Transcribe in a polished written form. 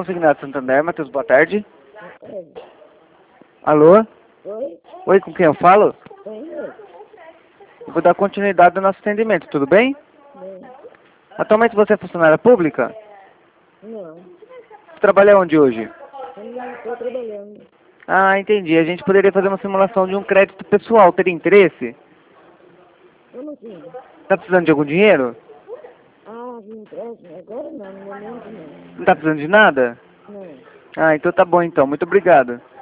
Consignado Santander, Matheus, boa tarde. É. Alô? Oi? Oi, com quem eu falo? Oi, eu. Eu vou dar continuidade ao nosso atendimento, tudo bem? Bem, Atualmente você é funcionária pública? não. Você trabalha onde hoje? Eu não estou trabalhando. Ah, entendi. A gente poderia fazer uma simulação de um crédito pessoal. Teria interesse? Como assim? Tá precisando de algum dinheiro? Ah, de empréstimo? Agora não, no momento não. Não tá precisando de nada? Não. Ah, então tá bom então. Muito obrigado.